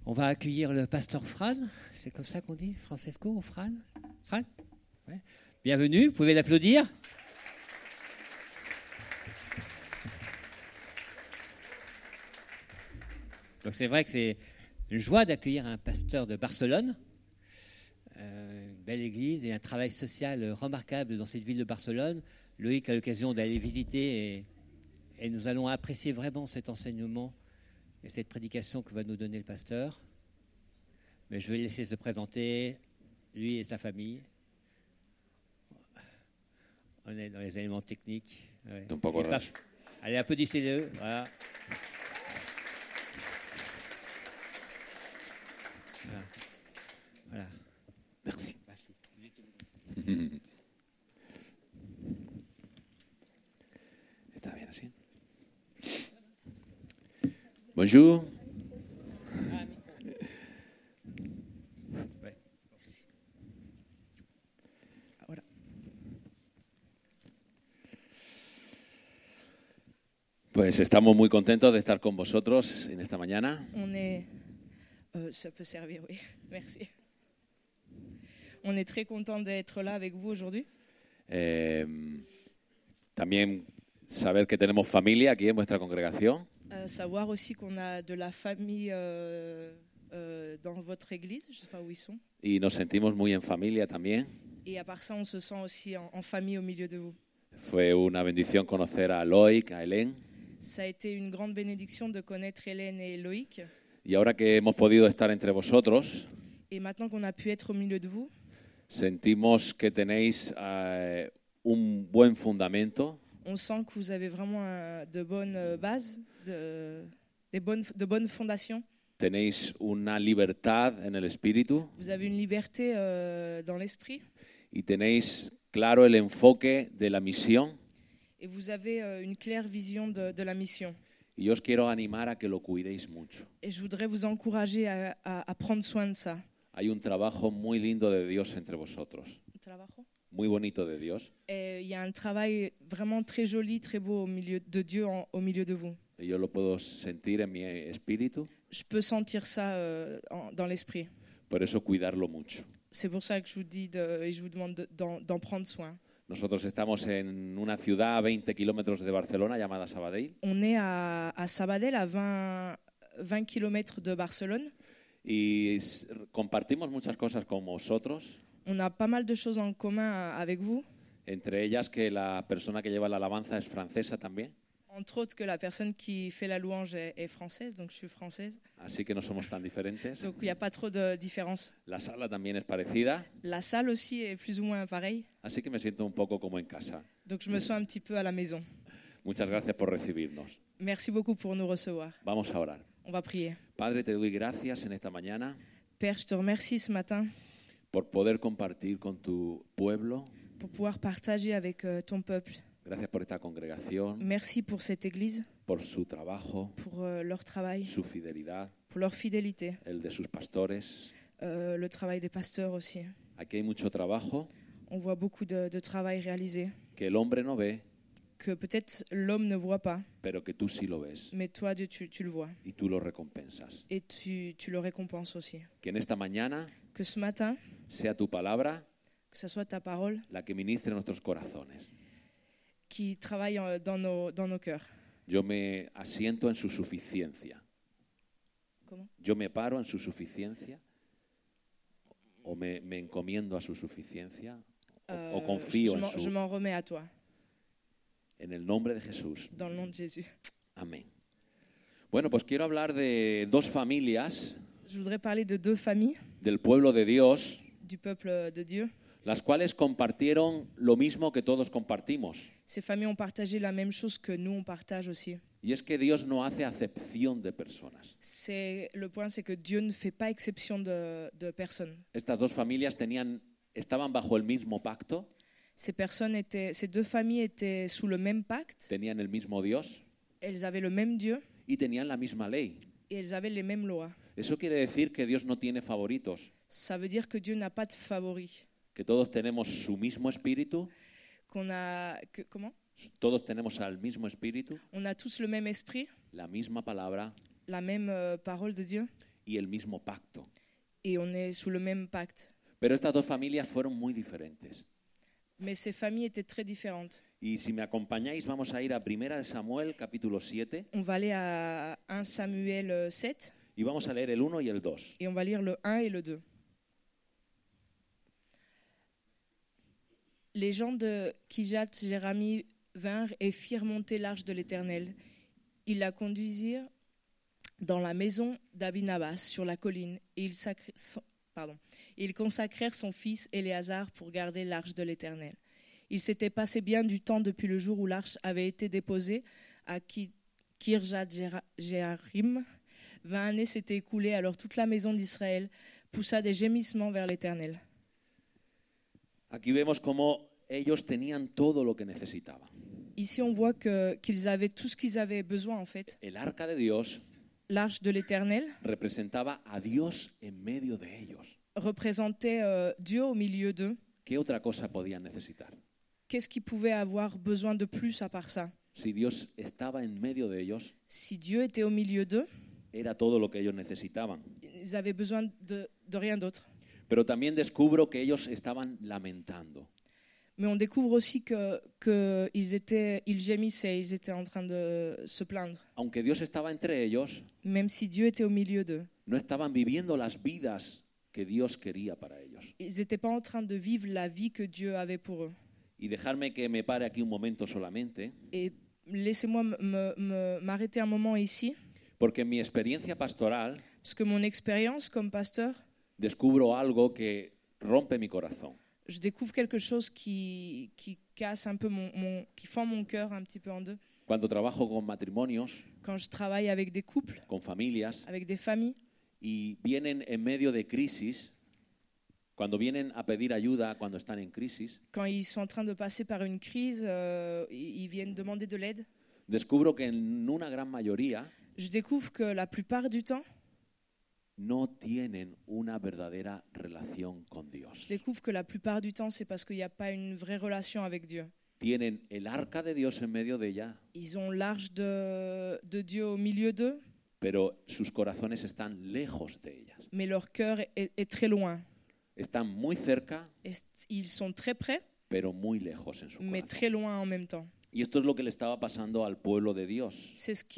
On va accueillir le pasteur Fran, c'est comme ça qu'on dit, Francesco ou Fran? Fran? Ouais. Bienvenue, vous pouvez l'applaudir. Donc c'est vrai que c'est une joie d'accueillir un pasteur de Barcelone, une belle église et un travail social remarquable dans cette ville de Barcelone. Loïc a l'occasion d'aller visiter et nous allons apprécier vraiment cet enseignement et cette prédication que va nous donner le pasteur. Mais je vais le laisser se présenter, lui et sa famille. On est dans les éléments techniques. Ouais. Allez, applaudissez-le. Voilà. Voilà. Merci. Está bien así. Bonjour. Pues estamos muy contentos de estar con vosotros en esta mañana. Ça peut servir, oui. Merci. On est très content d'être là avec vous aujourd'hui. También saber que tenemos familia aquí en vuestra congregación. Savoir aussi qu'on a de la famille dans votre église, je ne sais pas où ils sont. Y nos sentimos muy en familia también. Et à part ça, on se sent aussi en famille au milieu de vous. Fue una bendición conocer a Loic, a Hélène. Ça a été une grande bénédiction de connaître Hélène et Loïc. Y ahora que hemos podido estar entre vosotros, Et maintenant qu'on a pu être au milieu de vous, sentimos que tenéis un buen fundamento. on sent que vous avez vraiment de bonnes bases, de bonnes fondations. Tenéis una libertad en el espíritu Vous avez une liberté dans l'esprit y tenéis claro el enfoque de la misión. et vous avez une claire vision de la mission. Y yo os quiero animar a que lo cuidéis mucho. Et je voudrais vous encourager à prendre soin de ça. Hay un trabajo muy lindo de Dios entre vosotros. Muy bonito de Dios. Et il y a un travail vraiment très joli, très beau au milieu de Dieu, au milieu de vous. Y yo lo puedo sentir en mi espíritu. Je peux sentir ça dans l'esprit. Por eso cuidarlo mucho. C'est pour ça que je vous dis et je vous demande d'en prendre soin. Nosotros estamos en una ciudad a 20 kilómetros de Barcelona llamada Sabadell. On est à Sabadell, à 20 km de Barcelone. Y compartimos muchas cosas con vosotros. On a pas mal de choses en commun avec vous. Entre ellas que la persona que lleva la alabanza es francesa también. Entre autres que la personne qui fait la louange est française, donc je suis française. Así que no somos tan diferentes. Donc il n'y a pas trop de différence. La sala también es parecida. La salle aussi est plus ou moins pareille. Así que me siento un poco como en casa. Donc je me sens un petit peu à la maison. Muchas gracias por recibirnos. Merci beaucoup pour nous recevoir. Vamos a orar. On va prier. Padre, te doy gracias en esta mañana Père, je te remercie ce matin por poder compartir con tu pueblo. pour pouvoir partager avec ton peuple. Gracias por esta congregación, Merci pour cette église, por su trabajo, pour leur travail, su fidelidad, pour leur fidélité, el de sus pastores. le travail des pasteurs aussi. Aquí hay mucho trabajo On voit beaucoup de travail réalisé que el hombre no ve, que peut-être l'homme ne voit pas, pero que tú sí lo ves mais toi, Dieu, tu le vois y tú lo recompensas. et tu le récompenses aussi. Que en esta mañana Que ce matin, sea tu palabra que ce soit ta parole la que ministre nuestros corazones. qui travaille dans nos cœurs. Yo me asiento en su suficiencia. Comment? Yo me paro en su suficiencia o me encomiendo a su suficiencia o confío Je m'en remets à toi, en el nombre de Jesús. dans le nom de Jésus. Amén. Bueno, pues quiero hablar de dos familias Je voudrais parler de deux familles del pueblo de Dios, du peuple de Dieu. las cuales compartieron lo mismo que todos compartimos. Ces familles ont partagé la même chose que nous, on partage aussi. Y es que Dios no hace acepción de personas. Le point, c'est que Dieu ne fait pas exception de personnes. Estas dos familias estaban bajo el mismo pacto, Ces deux familles étaient sous le même pacte, tenían el mismo Dios elles avaient le même Dieu y tenían la misma ley. et elles avaient les mêmes lois. Eso quiere decir que Dios no tiene favoritos, Ça veut dire que Dieu n'a pas de favoris. que todos tenemos su mismo espíritu, Comment? todos tenemos al mismo espíritu, On a tous le même esprit, la misma palabra la même parole de Dieu, y el mismo pacto. et on est sous le même pacte. Pero estas dos familias fueron muy diferentes. Mais ces familles étaient très différentes. Y si me acompañáis, vamos a ir a 1 Samuel, capítulo 7, On va aller à 1 Samuel 7 y vamos a leer el 1 y el 2. et on va lire le 1 et le 2. Les gens de Kijat Jérami vinrent et firent monter l'arche de l'Éternel. Ils la conduisirent dans la maison d'Abinabas sur la colline et ils consacrèrent son fils Éléazar pour garder l'arche de l'Éternel. Il s'était passé bien du temps depuis le jour où l'arche avait été déposée à Kirjat Jéarim. 20 années s'étaient écoulées, alors toute la maison d'Israël poussa des gémissements vers l'Éternel. Aquí vemos cómo ellos tenían todo lo que necesitaban. Ici, on voit qu'ils avaient tout ce qu'ils avaient besoin, en fait. El arca de Dios L'arche de l'Éternel representaba a Dios en medio de ellos. représentait Dieu au milieu d'eux. ¿Qué otra cosa podían necesitar? Qu'est-ce qu'ils pouvaient avoir besoin de plus à part ça? Si Dios estaba en medio de ellos, Si Dieu était au milieu d'eux, era todo lo que ellos necesitaban. ils avaient besoin de rien d'autre. Pero también descubro que ellos estaban lamentando. Mais on découvre aussi qu'ils gémissaient, ils étaient en train de se plaindre. Aunque Dios estaba entre ellos, Même si Dieu était au milieu d'eux. no estaban viviendo las vidas que Dios quería para ellos. Ils n'étaient pas en train de vivre la vie que Dieu avait pour eux. Y dejarme que me pare aquí un momento solamente, Et laissez-moi m'arrêter un moment ici, porque en mi experiencia pastoral parce que mon expérience comme pasteur, descubro algo que rompe mi corazón. je découvre quelque chose qui casse un peu qui fend mon cœur un petit peu en deux. Cuando trabajo con matrimonios, Quand je travaille avec des couples, con familias, avec des familles, y vienen en medio de crisis, cuando vienen a pedir ayuda cuando están en crisis, quand ils sont en train de passer par une crise, ils viennent demander de l'aide. descubro que en una gran mayoría Je découvre que la plupart du temps, no tienen una verdadera relación con Dios. je découvre que la plupart du temps, c'est parce qu'il n'y a pas une vraie relation avec Dieu. Tienen el arca de Dios en medio de ella, Ils ont l'arche de Dieu au milieu d'eux, pero sus corazones están lejos de ellas. mais leur cœur est très loin. Están muy cerca, Ils sont très près, pero muy lejos en su mais corazón. très loin en même temps. Y esto es lo que le estaba pasando al pueblo de Dios. C'est ce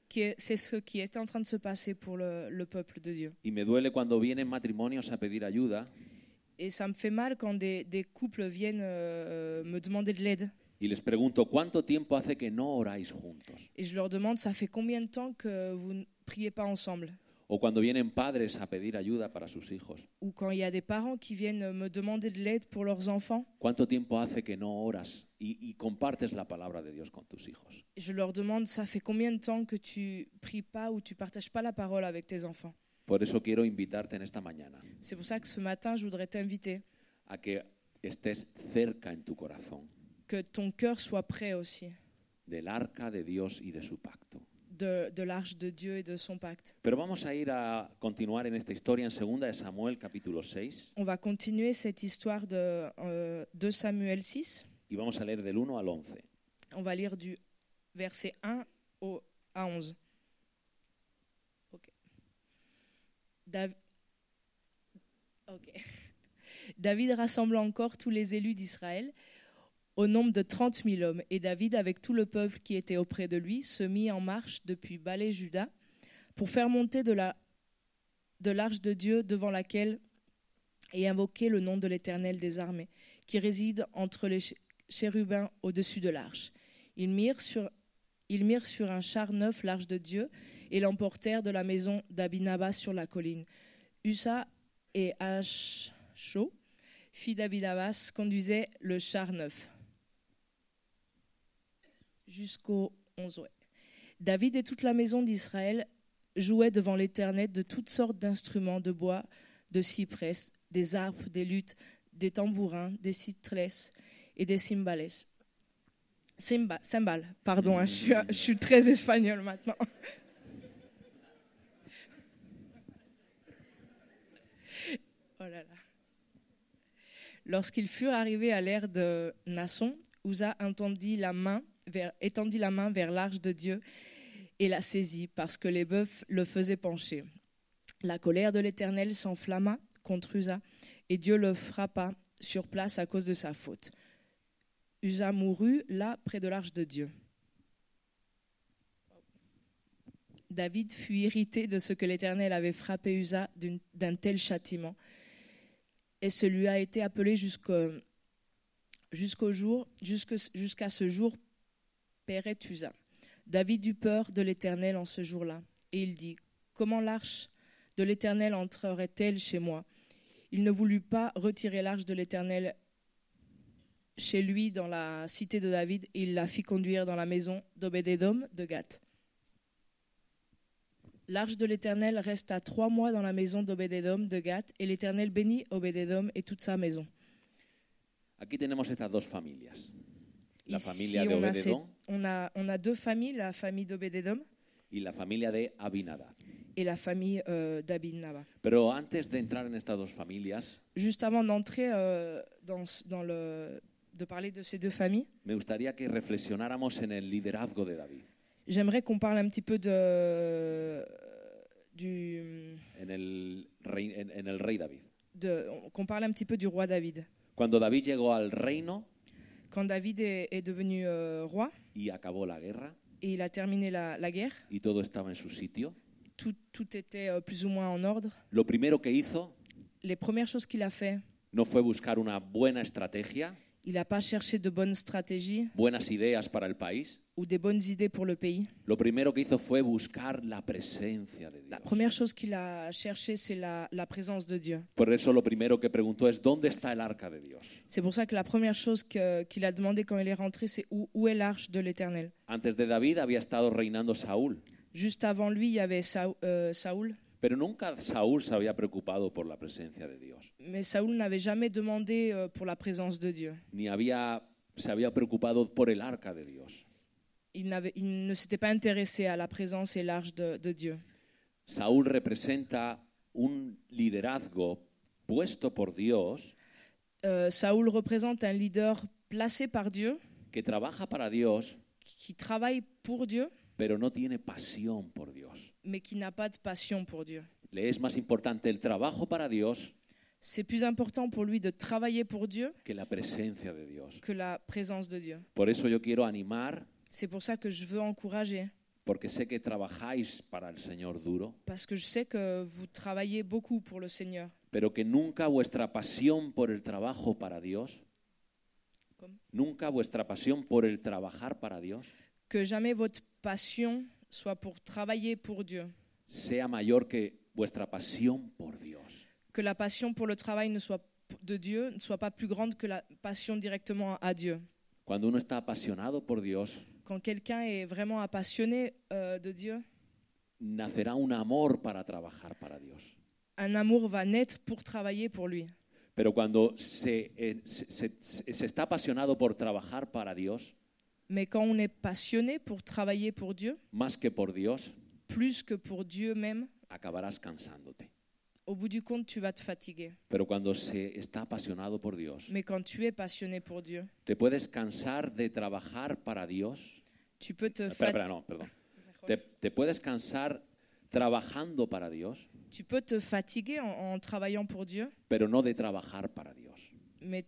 qui est en train de se passer pour le peuple de Dieu. Y me duele cuando vienen matrimonios a pedir ayuda Et ça me fait mal quand des couples viennent me demander de l'aide. y les pregunto, ¿cuánto tiempo hace que no oráis juntos? Et je leur demande, ça fait combien de temps que vous ne priez pas ensemble? O cuando vienen padres a pedir ayuda para sus hijos, Ou quand il y a des parents qui viennent me demander de l'aide pour leurs enfants, ¿cuánto tiempo hace que no oras y compartes la palabra de Dios con tus hijos? je leur demande, ça fait combien de temps que tu pries pas ou tu partages pas la parole avec tes enfants? Por eso quiero invitarte en esta mañana C'est pour ça que ce matin, je voudrais t'inviter, a que estés cerca en tu corazón que ton cœur soit prêt aussi del arca de Dios y de su pacto. de l'arche de Dieu et de son pacte. Pero vamos a ir a continuar en esta historia en 2 de Samuel capítulo 6 On va continuer cette histoire de 2 Samuel 6. y vamos a leer del 1 al 11. On va lire du verset 1 à 11. Ok. David rassembla encore tous les élus d'Israël au nombre de 30 000 hommes. Et David, avec tout le peuple qui était auprès de lui, se mit en marche depuis Balé-Juda pour faire monter de l'arche de Dieu devant laquelle et invoquer le nom de l'Éternel des armées, qui réside entre les chérubins au-dessus de l'arche. Ils mirent sur un char neuf l'arche de Dieu et l'emportèrent de la maison d'Abinabas sur la colline. Ussa et Acho, fille d'Abinabas, conduisaient le char neuf. Jusqu'au 11. Ouais. David et toute la maison d'Israël jouaient devant l'Éternel de toutes sortes d'instruments de bois, de cyprès, des harpes, des luttes, des tambourins, des citrès et des cymbales. Cymbales, pardon, hein, je suis très espagnole maintenant. Oh là là. Lorsqu'ils furent arrivés à l'ère de Nasson, Uza étendit la main vers l'arche de Dieu et la saisit parce que les bœufs le faisaient pencher. La colère de l'Éternel s'enflamma contre Uza, et Dieu le frappa sur place à cause de sa faute. Uza mourut là, près de l'arche de Dieu. David fut irrité de ce que l'Éternel avait frappé Uza d'un tel châtiment, et ce lui a été appelé jusqu'à ce jour, Péret Uza. David eut peur de l'Éternel en ce jour-là, et il dit, comment l'arche de l'Éternel entrerait-elle chez moi? Il ne voulut pas retirer l'arche de l'Éternel chez lui dans la cité de David, et il la fit conduire dans la maison d'Obed-Édom de Gath. L'arche de l'Éternel resta 3 mois dans la maison d'Obed-Édom de Gath, et l'Éternel bénit Obed-Édom et toute sa maison. Aquí tenemos estas dos familias. La Ici, familia de Obed-Edom on a 2 familles, la famille d'Obed-Édom y la familia de Abinadab. et la famille d'Abinadab. Pero antes de entrar en estas dos familias, Juste avant d'entrer de parler de ces 2 familles, me gustaría que reflexionáramos en el liderazgo de David, j'aimerais qu'on parle un petit peu en el rey David. qu'on parle un petit peu du roi David. Cuando David llegó al reino Quand David est devenu roi y acabó la guerra et il a terminé la guerre, y todo estaba en su sitio, tout était plus ou moins en ordre. lo primero que hizo Les premières choses qu'il a fait, no fue buscar una buena estrategia, il n'a pas cherché de bonnes stratégies buenas ideas para el país. ou des bonnes idées pour le pays. Lo primero que hizo fue buscar la presencia de La Dios. première chose qu'il a cherché, c'est la présence de Dieu. Por eso lo primero que preguntó es ¿dónde está el arca de Dios? C'est pour ça que la première chose qu'il a demandé quand il est rentré, c'est où est l'arche de l'Éternel. Antes de David había estado reinando Saúl, Juste avant lui, il y avait Saoul, pero nunca Saúl se había preocupado por la presencia de Dios, mais Saoul n'avait jamais demandé pour la présence de Dieu. ni se había preocupado por el arca de Dios. Il ne s'était pas intéressé à la présence et l'arche de Dieu. Saúl representa un liderazgo puesto por Dios, Saoul représente un leader placé par Dieu, que trabaja para Dios, qui travaille pour Dieu, pero no tiene pasión por Dios. mais qui n'a pas de passion pour Dieu. Le es más importante el trabajo para Dios C'est plus important pour lui de travailler pour Dieu que la presencia de Dios. que la présence de Dieu. Por eso yo quiero animar, C'est pour ça que je veux encourager, porque sé que trabajáis para el Señor duro, parce que je sais que vous travaillez beaucoup pour le Seigneur. pero que nunca vuestra pasión por el trabajo para Dios, ¿Cómo? nunca vuestra pasión por el trabajar para Dios Que jamais votre passion soit pour travailler pour Dieu. sea mayor que vuestra pasión por Dios. Que la passion pour le travail de Dieu ne soit pas plus grande que la passion directement à Dieu. Cuando uno está apasionado por Dios, Quand quelqu'un est vraiment appassionné de Dieu, nacerá un amor para trabajar para Dios. un amour va naître pour travailler pour lui. Pero cuando se está apasionado por trabajar para Dios, Mais quand on est passionné pour travailler pour Dieu, más que por Dios, plus que pour Dieu même, acabarás cansándote. au bout du compte, tu vas te fatiguer. Pero cuando se está apasionado por Dios, Mais quand tu es passionné pour Dieu, te puedes cansar de trabajar para Dios. tu peux te, Espera, no, perdón. Te puedes cansar trabajando para Dios, tu peux te fatiguer en travaillant pour Dieu, pero no de trabajar para Dios. mais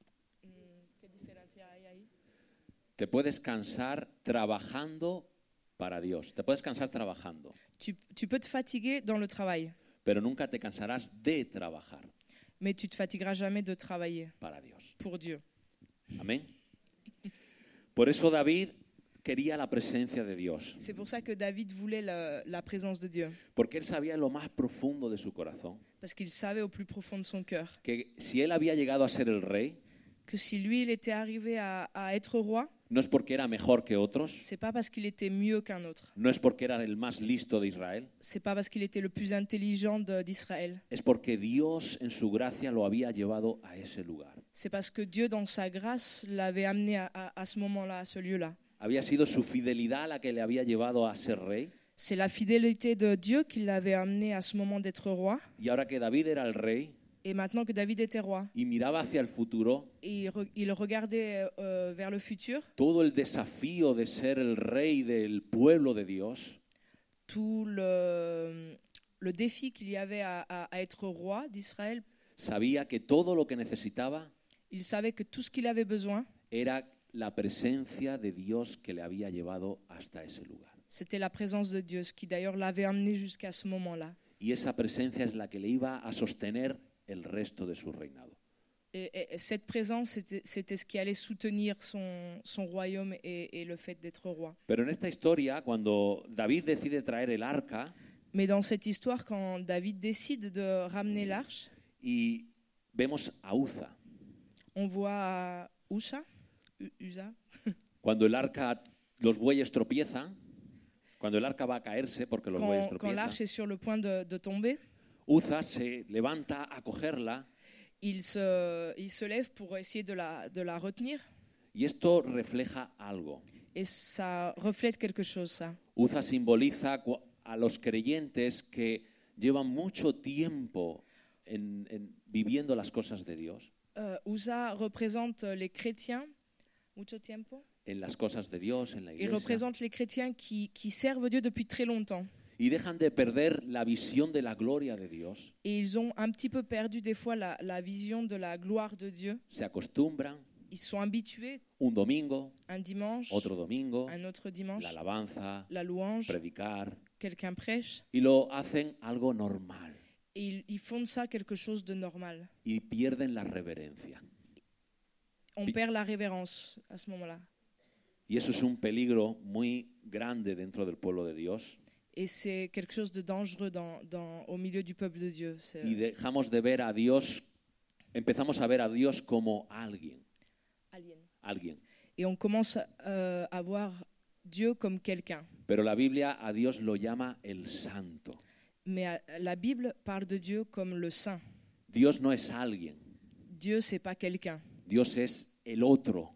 Te puedes cansar trabajando para Dios. Te puedes cansar trabajando, tu peux te fatiguer dans le travail, pero nunca te cansarás de trabajar mais tu te fatigueras jamais de travailler para Dios. pour Dieu. Amén. Por eso David quería la presencia de Dios, C'est pour ça que David voulait la présence de Dieu, porque él sabía en lo más profundo de su corazón parce qu'il savait au plus profond de son cœur que si él había llegado a ser el rey, que si lui, il était arrivé à être roi, no es porque era mejor que otros, c'est pas parce qu'il était mieux qu'un autre, no es porque era el más listo de Israel, c'est pas parce qu'il était le plus intelligent d'Israël, es porque Dios en su gracia lo había llevado a ese lugar. c'est parce que Dieu, dans sa grâce, l'avait amené à ce moment-là, à ce lieu-là. Había sido su fidelidad la que le había llevado a ser rey, C'est la fidélité de Dieu qui l'avait amené à ce moment d'être roi. y ahora que David era el rey Et maintenant que David était roi, y miraba hacia el futuro, et il regardait vers le futur, todo el desafío de ser el rey del pueblo de Dios, tout le le défi qu'il y avait à être roi d'Israël, sabía que todo lo que necesitaba il savait que tout ce qu'il avait besoin, era la presencia de Dios que le había llevado hasta ese lugar. c'était la présence de Dieu, ce qui d'ailleurs l'avait amené jusqu'à ce moment-là. Y esa presencia es la que le iba a sostener el resto de su reinado. Et cette présence, c'était ce qui allait soutenir son royaume et le fait d'être roi. Pero en esta historia, cuando David decide traer el arca Mais dans cette histoire, quand David décide de ramener l'arche, y vemos a Uza, on voit Usa, cuando el arca, los bueyes tropiezan, cuando el arca va a caerse porque los bueyes quand l'arche tropiezan, est sur le point de tomber, Uza se levanta a cogerla il se lève pour essayer de la retenir. y esto refleja algo. Et ça reflète quelque chose, ça. Uza simboliza a los creyentes que llevan mucho tiempo viviendo las cosas de Dios, Usa représente les chrétiens, mucho tiempo. en las cosas de Dios, en la Il iglesia, représente les chrétiens qui servent Dieu depuis très longtemps. y dejan de perder la visión de la gloria de Dios. Et ils ont un petit peu perdu des fois la vision de la gloire de Dieu. Se acostumbran Ils sont habitués un domingo, un dimanche, otro domingo, un autre dimanche, la alabanza, la louange, predicar, quelqu'un prêche, y lo hacen algo normal et ils font de ça quelque chose de normal. y pierden la reverencia. On perd la révérence à ce moment-là. Y eso es un peligro muy grande dentro del pueblo de Dios. Et c'est quelque chose de dangereux au milieu du peuple de Dieu. Y dejamos de ver a Dios, empezamos a ver a Dios como alguien. Et on commence à voir Dieu comme quelqu'un. Pero la Biblia a Dios lo llama el santo. Mais la Bible parle de Dieu comme le saint. Dios no es alguien, Dieu, c'est pas quelqu'un. Dios es el otro,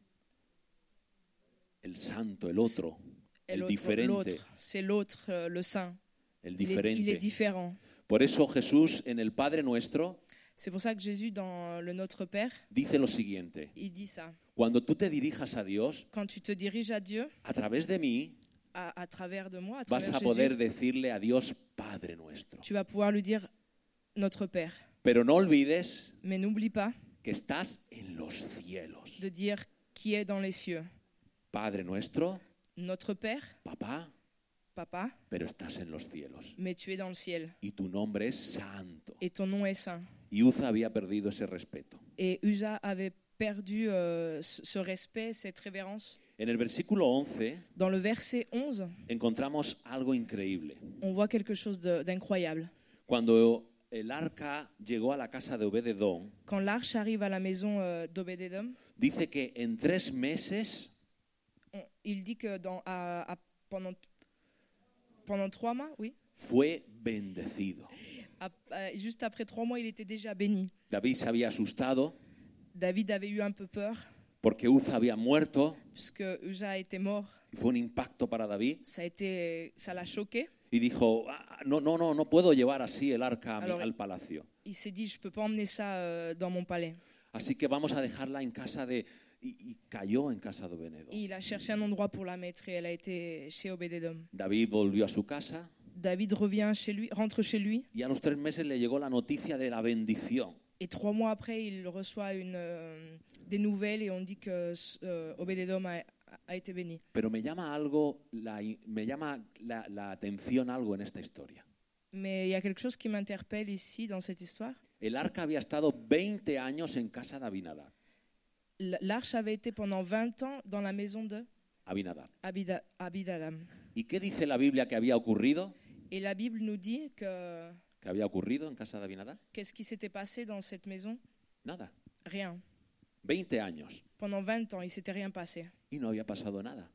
el santo, el otro, el diferente, L'autre, c'est l'autre, le saint. el Il est diferente. différent. Por eso Jesús en el Padre Nuestro C'est pour ça que Jésus, dans le Notre Père, dice lo siguiente: il dit ça. cuando tú te dirijas a Dios, Quand tu te diriges à Dieu, a través de mí, à travers de moi, à vas travers a Jésus, poder decirle a Dios Padre Nuestro. tu vas pouvoir lui dire Notre Père. Pero no olvides Mais n'oublie pas que estás en los cielos. de dire qui est dans les cieux. Padre Nuestro, Notre Père, papá, Papa, pero estás en los cielos. mais tu es dans le ciel. Y tu nombre es santo. Et ton nom est saint. Y Uza había perdido ese respeto. Et Usa avait perdu ce respect, cette révérence. En el versículo 11 Dans le verset 11, encontramos algo increíble. on voit quelque chose d'incroyable. Cuando el arca llegó a la casa de Obed-edom, Quand l'arche arrive à la maison d'Obed-Edom, dice que en 3 meses il dit que pendant 3 mois, oui, fue bendecido. juste après 3 mois, il était déjà béni. David se había asustado David avait eu un peu peur, porque Uza había muerto puisque Usa était mort. y fue un impacto para David. Ça l'a choqué. Y dijo, no puedo llevar así el arca Alors, al palacio. Il s'est dit, je ne peux pas emmener ça dans mon palais. Así que vamos a dejarla en casa de... Y cayó en casa de Obed-edom. Et il a cherché un endroit pour la mettre et elle a été chez Obed-Edom. David volvió a su casa David rentre chez lui, y a los 3 meses le llegó la noticia de la bendición. et 3 mois après, il reçoit des nouvelles et on dit que Obed-Edom a été béni. Pero me llama la atención algo en esta historia. Mais il y a quelque chose qui m'interpelle ici dans cette histoire. El arca había estado 20 años en casa de Abinadab. L'arche avait été pendant 20 ans dans la maison de Abinadab. Abinadab. ¿Y qué dice la Biblia que había ocurrido? Et la Bible nous dit que ¿Qué había ocurrido en casa de Abinadab? qu'est-ce qui s'était passé dans cette maison? Nada. Rien. 20 años. Pendant 20 ans, il ne s'était rien passé. Y no había pasado nada.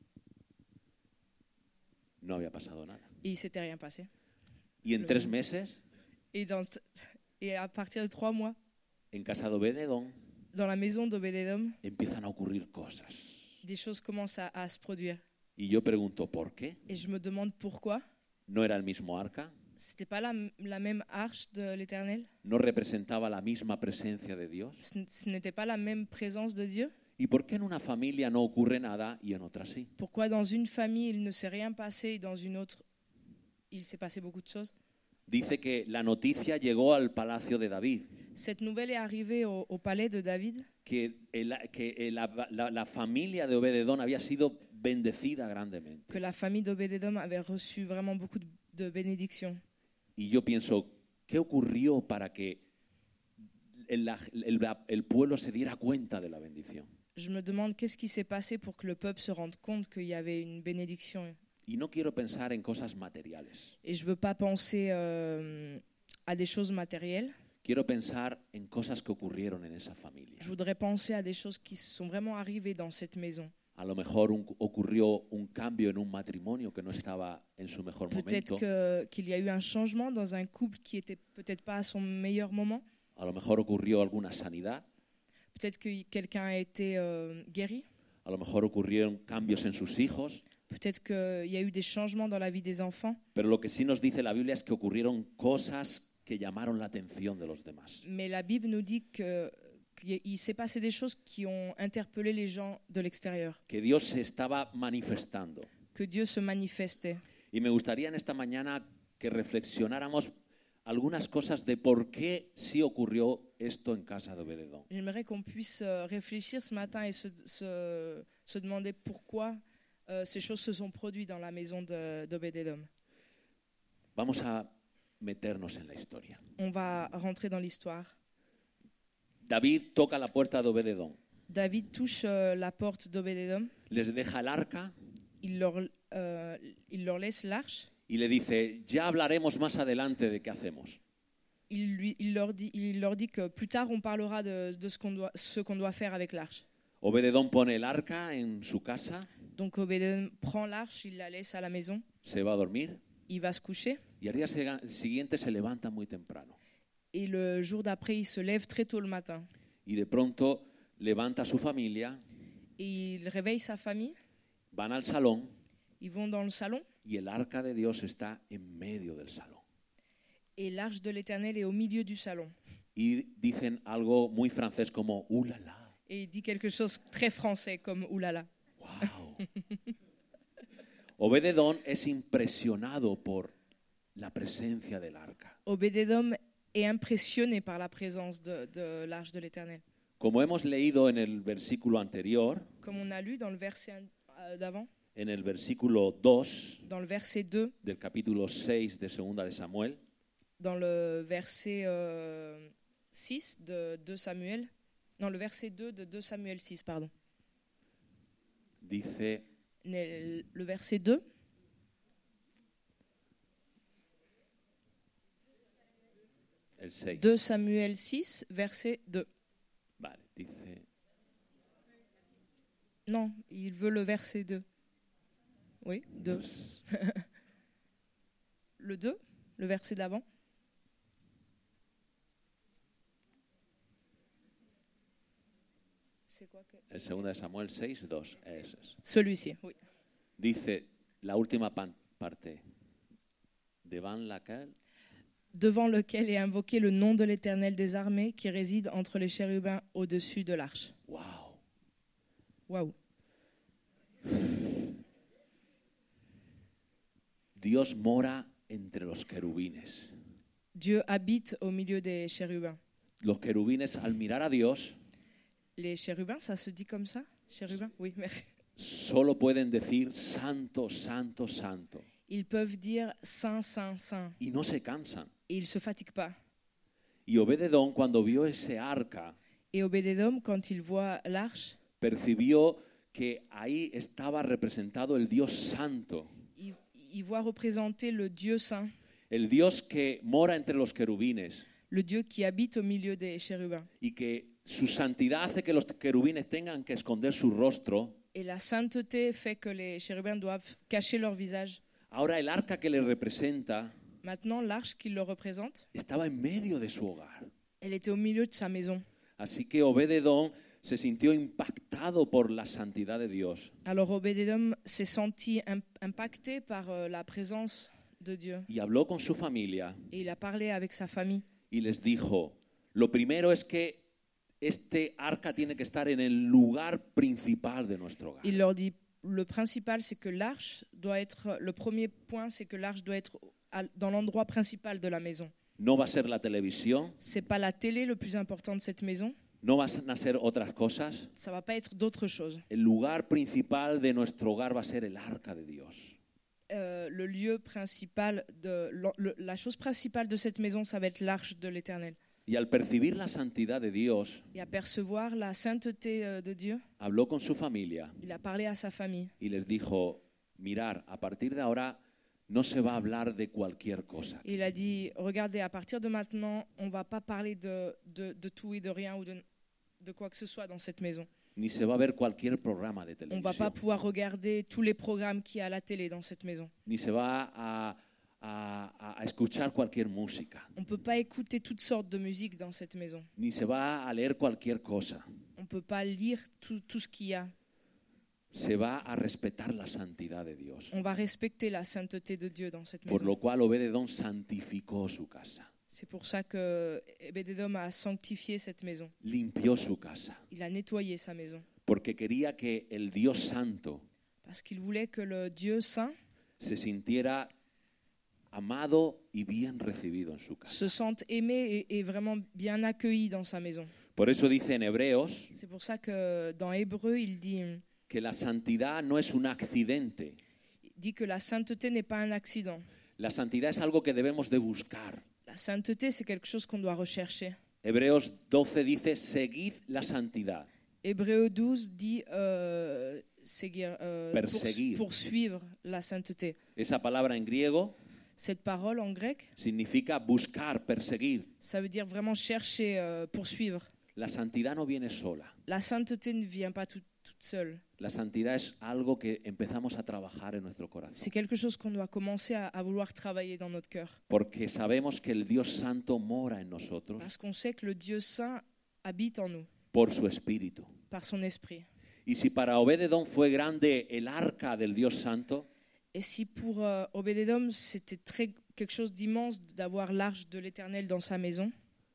No había pasado nada. Et il ne s'était rien passé. Y en 3 meses, Et à partir de 3 mois, en casa de Obed-edom, dans la maison d'Obed-Edom, empiezan a ocurrir cosas. des choses commencent à se produire. Y yo pregunto, ¿por qué? Et je me demande pourquoi. ¿No era el mismo arca? C'était pas la même arche de l'Éternel? ¿No representaba la misma presencia de Dios? Ce n'était pas la même présence de Dieu? ¿Y por qué en una familia no ocurre nada y en otra sí? Pourquoi dans une famille, il ne s'est rien passé et dans une autre, il s'est passé beaucoup de choses? dice que la noticia llegó al palacio de David, Cette nouvelle est arrivée au palais de David, que la familia de Obed-Edom había sido bendecida grandemente. que la famille d'Obed-Edom avait reçu vraiment beaucoup de bénédictions. Y yo pienso, ¿qué ocurrió para que el pueblo se diera cuenta de la bendición? Je me demande qu'est-ce qui s'est passé pour que le peuple se rende compte qu'il y avait une bénédiction. Y no quiero pensar en cosas materiales. Et je ne veux pas penser à des choses matérielles. Quiero pensar en cosas que ocurrieron en esa familia. Je voudrais penser à des choses qui sont vraiment arrivées dans cette maison. A lo mejor ocurrió un cambio en un matrimonio que no estaba en su mejor Peut-être momento. qu'il y a eu un changement dans un couple qui n'était peut-être pas à son meilleur moment. A lo mejor ocurrió alguna sanidad. Peut-être que quelqu'un a été guéri. A lo mejor ocurrieron cambios en sus hijos. Peut-être qu'il y a eu des changements dans la vie des enfants. Pero lo que sí nos dice la Biblia es que ocurrieron cosas que llamaron la atención de los demás. Mais la Bible nous dit qu'il s'est passé des choses qui ont interpellé les gens de l'extérieur, Que Dios se estaba manifestando. que Dieu se manifestait. Y me gustaría en esta mañana que reflexionáramos algunas cosas de por qué sí ocurrió esto en casa de Obed-Edom. J'aimerais qu'on puisse réfléchir ce matin et se demander pourquoi ces choses se sont produites dans la maison d'Obed-Edom. Vamos a meternos en la historia. On va rentrer dans l'histoire. David toca la puerta de Obed-Edom. David touche la porte d'Obed-Edom. Les deja el arca Il leur laisse l'arche. y le dice, ya hablaremos más adelante de qué hacemos. Il leur dit que plus tard on parlera de ce qu'on doit faire avec l'arche. Obed-Edom pone el arca en su casa, Donc Obed-Edom prend l'arche, il la laisse à la maison, se va a dormir il va se coucher y al día siguiente se levanta muy temprano. et le jour d'après il se lève très tôt le matin Y de pronto levanta a su familia, et il réveille sa famille. van al salón Ils vont dans le salon y el arca de Dios está en medio del salón. et l'arche de l'Éternel est au milieu du salon. Y dicen algo muy francés como ¡ulala! Et il dit quelque chose très français comme oulala. ¡Wow! Obed-Edom es impresionado por la presencia del arca. Obed-Edom est impressionné par la présence de l'arche de l'Éternel. Como hemos leído en el versículo anterior, Comme on a lu dans le verset d'avant, en el versículo 2 dans le verset 2, del capítulo 6 de Segunda de Samuel, dans le verset 6 de 2 Samuel, non, le verset 2 de 2 Samuel 6, pardon. dice Le verset 2, el 6. 2 Samuel 6, verset 2. Vale, dice, Non, il veut le verset 2. Oui, 2. Le 2, le verset d'avant. C'est quoi que... el Segunda de Samuel 6, 2. Ese es. Celui-ci, oui. Dice la última parte. Devant laquelle Devant lequel est invoqué le nom de l'Éternel des armées qui réside entre les chérubins au-dessus de l'arche. ¡Wow! Waouh. Dios mora entre los querubines. Dieu habite au milieu des chérubins. Los querubines, al mirar a Dios, Les chérubins, ça se dit comme ça? Chérubins? Oui, merci. solo pueden decir santo, santo, santo. Ils peuvent dire Saint, Saint, Saint. Y no se cansan. Et ils ne se fatiguent pas. Y Obed-Edom, cuando vio ese arca, Et Obed-Edom, quand il voit l'arche, percibió que ahí estaba representado el Dios santo, il voit représenter le Dieu saint, el Dios que mora entre los querubines le Dieu qui habite au milieu des chérubins. y que su santidad hace que los querubines tengan que esconder su rostro. Et la sainteté fait que les chérubins doivent cacher leur visage. Ahora el arca que le representa Maintenant, l'arche qui le représente, estaba en medio de su hogar. elle était au milieu de sa maison. Así que Obed-Edom se sintió impactado por la santidad de Dios Alors Obed-Edom s'est senti impacté par la présence de Dieu. y habló con su familia Et il a parlé avec sa famille. y les dijo, lo primero es que este arca tiene que estar en el lugar principal de nuestro hogar. Il leur dit, le principal, c'est que l'arche doit être, le premier point, c'est que l'arche doit être dans l'endroit principal de la maison. No va a ser la televisión, C'est pas la télé le plus important de cette maison. no van a ser otras cosas. Ça va pas être d'autres choses. El lugar principal de nuestro hogar va a ser el arca de Dios. Le lieu principal, la chose principale de cette maison, ça va être l'arche de l'Éternel. Y al percibir la santidad de Dios, Et à percevoir la sainteté de Dieu, habló con su familia il a parlé à sa famille. y les dijo, mirar, a partir de ahora no se va a hablar de cualquier cosa. Et il a dit, regardez, à partir de maintenant, on ne va pas parler de tout et de rien ou de quoi que ce soit dans cette maison. Ni se va a ver cualquier programa de On ne va pas televisión. pouvoir regarder tous les programmes qu'il y a à la télé dans cette maison. Ni se va a escuchar cualquier música. On ne peut pas écouter toutes sortes de musique dans cette maison. Ni se va a leer cualquier cosa. On ne peut pas lire tout ce qu'il y a. Se va a respetar la santidad de Dios. On va respecter la sainteté de Dieu dans cette Por maison. lo cual Obed-Edom santificó su casa, C'est pour ça que Obed-Edom a sanctifié cette maison. limpió su casa, Il a nettoyé sa maison. porque quería que el Dios santo Parce qu'il voulait que le Dieu saint se sintiera amado y bien recibido en su casa. se sente aimé et vraiment bien accueilli dans sa maison. Por eso dice en Hebreos C'est pour ça que dans Hébreu, il que la santidad no es un accidente. dit que la sainteté n'est pas un accident. La santidad es algo que debemos de buscar. La sainteté, c'est quelque chose qu'on doit rechercher. Hebreos 12 dice, seguid la santidad. Hébreu 12 dit Perseguir. poursuivre la sainteté. Esa palabra en griego Cette parole en grec, significa buscar, perseguir. ça veut dire vraiment chercher, poursuivre. La santidad no viene sola. La sainteté ne vient pas toute seule. La santidad es algo que empezamos a trabajar en nuestro corazón. C'est quelque chose qu'on doit commencer à vouloir travailler dans notre cœur. Porque sabemos que el Dios Santo mora en nosotros Parce qu'on sait que le Dieu saint habite en nous, por su Espíritu. par son esprit. Y si para Obed-Edom fue grande el arca del Dios Santo, Et si pour Obed-Edom, c'était quelque chose d'immense d'avoir l'arche de l'Éternel dans sa maison,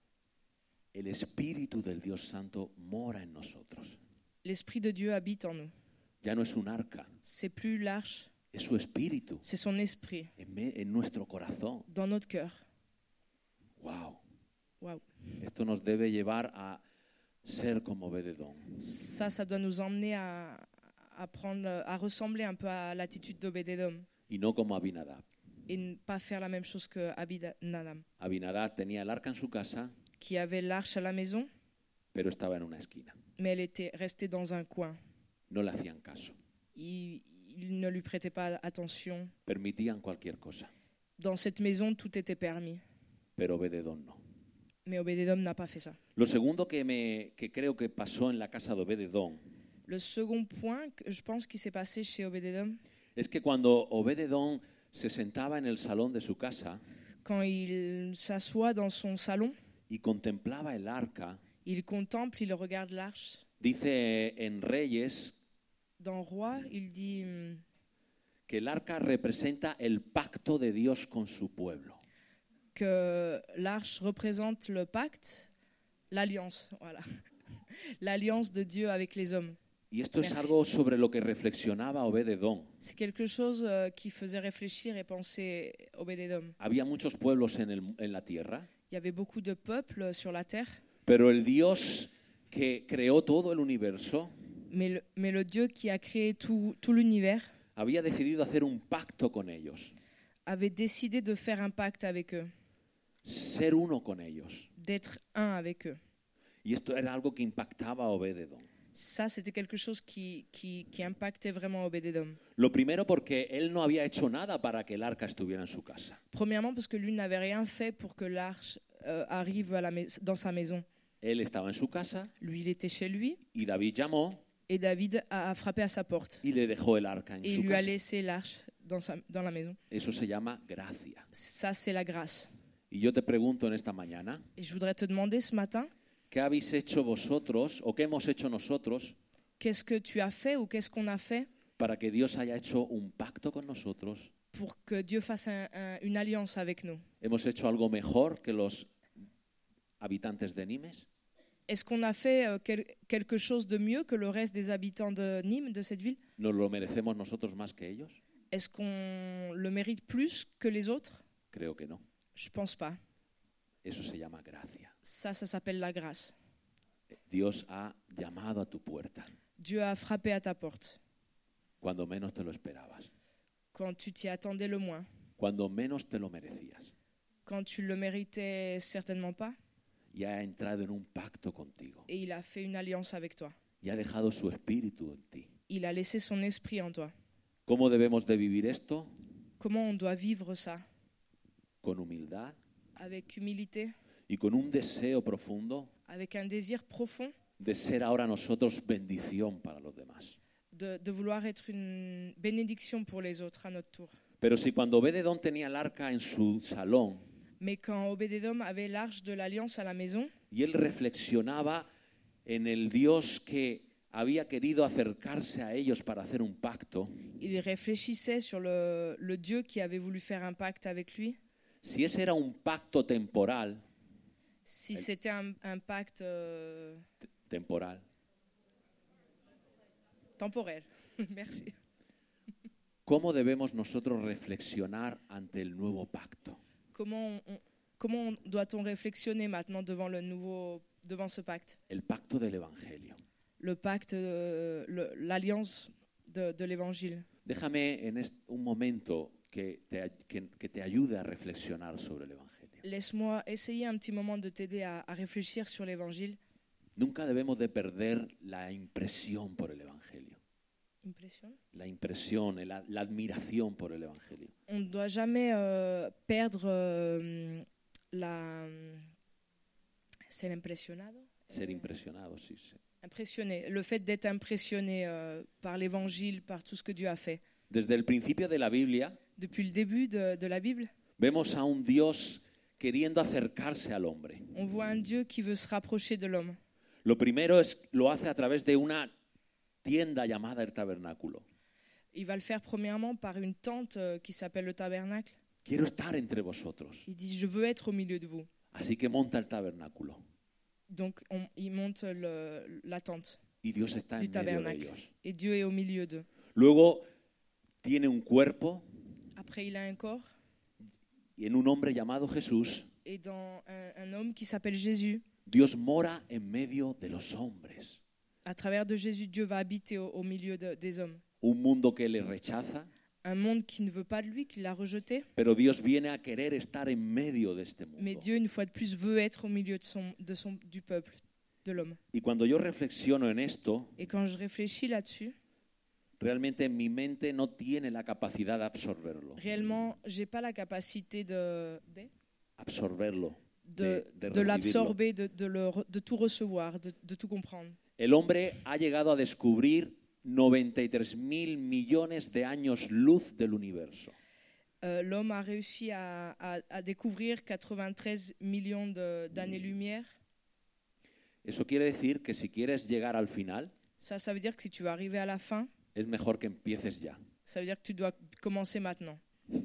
el Espíritu del Dios Santo mora en nosotros. l'Esprit de Dieu habite en nous. Ya no es un arca, C'est plus l'arche, es su Espíritu c'est son esprit en nuestro corazón. dans notre cœur. Wow. Waouh. Esto nos debe llevar a ser como Obed-Edom. Ça doit nous emmener à ressembler un peu à l'attitude d'Obed-Edom Y no como Abinadab. et ne pas faire la même chose que Abinadab, Abinadab tenía el arca en su casa, qui avait l'arche à la maison, pero estaba en una esquina. mais elle était restée dans un coin. No le hacían caso. Il ne lui prêtait pas attention. Permitían cualquier cosa, Dans cette maison, tout était permis. pero Obed-Edom no. Mais Obed-Edom n'a pas fait ça. Lo segundo que creo que pasó en la casa de Obed-Edom Le second point que je pense qui s'est passé chez Obed-Edom, es que cuando Obed-Edom se sentaba en el salón de su casa quand il s'assoit dans son salon, y contemplaba el arca, il contemple, il regarde l'arche. dice en Reyes Dans Roi, il dit que el arca representa el pacto de Dios con su pueblo. que l'arche représente le pacte, l'alliance, voilà. L'alliance de Dieu avec les hommes. Y esto es Merci. algo sobre lo que reflexionaba Obed-Edom. C'est quelque chose qui faisait réfléchir et penser Obed-Edom. Había muchos pueblos en la tierra, Il y avait beaucoup de peuples sur la terre, pero el Dios que creó todo el universo mais le Dieu qui a créé tout l'univers había decidido hacer un pacto con ellos, avait décidé de faire un pacte avec eux, ser uno con ellos. d'être un avec eux. Y esto era algo que impactaba a Obed-Edom. Ça, c'était quelque chose qui impactait vraiment Obed-Edom. Lo primero porque él no había hecho nada para que el arca estuviera en su casa. Premièrement, parce que lui n'avait rien fait pour que l'arche arrive dans sa maison. Él estaba en su casa Lui, il était chez lui, y David llamó et David a frappé à sa porte. y le dejó el arca en Et il su lui a casa. laissé l'arche dans la maison. Eso se llama gracia. Ça, c'est la grâce. Y yo te pregunto en esta mañana, Et je voudrais te demander ce matin, ¿qué habéis hecho vosotros o qué hemos hecho nosotros qu'est-ce que tu as fait ou qu'est-ce qu'on a fait para que Dios haya hecho un pacto con nosotros? pour que Dieu fasse une alliance avec nous? ¿Hemos hecho algo mejor que los habitantes de Nimes? Est-ce qu'on a fait quelque chose de mieux que le reste des habitants de Nîmes, de cette ville? ¿Nos lo merecemos nosotros más que ellos? Est-ce qu'on le mérite plus que les autres? Creo que no. Je pense pas. Eso se llama gracia. Ça s'appelle la grâce. Dios ha llamado a tu puerta Dieu a frappé à ta porte cuando menos te lo esperabas, quand tu t'y attendais le moins, cuando menos te lo merecías, quand tu le méritais certainement pas, y ha entrado en un pacto contigo et il a fait une alliance avec toi. y ha dejado su espíritu en ti. Il a laissé son esprit en toi. ¿Cómo debemos de vivir esto? Comment on doit vivre ça? Con humildad Avec humilité, y con un deseo profundo avec un désir profond de ser ahora nosotros bendición para los demás. de vouloir être une bénédiction pour les autres à notre tour. Pero si cuando Obed-Edom tenía el arca en su salón Mais quand Obed-Edom avait l'arche de l'alliance à la maison, y él reflexionaba en el Dios que había querido acercarse a ellos para hacer un pacto, il réfléchissait sur le Dieu qui avait voulu faire un pacte avec lui. si ese era un pacto temporal, Si c'était un pacte temporal, temporel. Merci. ¿cómo debemos nosotros reflexionar ante el nuevo pacto? Comment doit-on réflexionner maintenant devant ce pacte? El pacto del Evangelio. Le pacte, l'alliance de l'Évangile. Déjame en un momento que te ayude a reflexionar sobre el Evangelio. Laisse-moi essayer un petit moment de t'aider à réfléchir sur l'Évangile. Nunca debemos de perder la impresión por el Evangelio. Impression. La impresión, la admiración por el Evangelio. On ne doit jamais perdre c'est l'impressionado. Ser impresionado, sí. Impressionné. Le fait d'être impressionné par l'Évangile, par tout ce que Dieu a fait. Desde el principio de la Biblia, Depuis le début de la Bible, vemos a un Dios queriendo acercarse al hombre. on voit un Dieu qui veut se rapprocher de l'homme. Lo primero lo hace a través de una tienda llamada el tabernáculo. Il va le faire premièrement par une tente qui s'appelle le tabernacle. Quiero estar entre vosotros. Il dit, je veux être au milieu de vous. Así que monta el tabernáculo. Donc il monte la tente Y Dios está du en medio de tabernacle. ellos. Et Dieu est au milieu d'eux. Luego tiene un cuerpo Après, il a un corps. y en un hombre llamado Jesús, Et dans un homme qui s'appelle Jésus, Dios mora en medio de los hombres. à travers de Jésus, Dieu va habiter au milieu des hommes. Un mundo que le rechaza, Un monde qui ne veut pas de lui, qui l'a rejeté. pero Dios viene a querer estar en medio de este Mais mundo. Dieu, une fois de plus, veut être au milieu du peuple, de l'homme. Y cuando yo reflexiono en esto, Et quand je réfléchis là-dessus, realmente mi mente no tiene la capacidad de absorberlo. réellement, j'ai pas la capacité Absorberlo. de recibirlo. l'absorber, de tout recevoir, de tout comprendre. El hombre ha llegado a descubrir 93.000 millones de años luz del universo. L'homme a réussi à découvrir 93 millions d'années-lumière. Eso quiere decir que si quieres llegar al final, Ça veut dire que si tu veux arriver à la fin, es mejor que empieces ya. ça veut dire que tu dois commencer maintenant.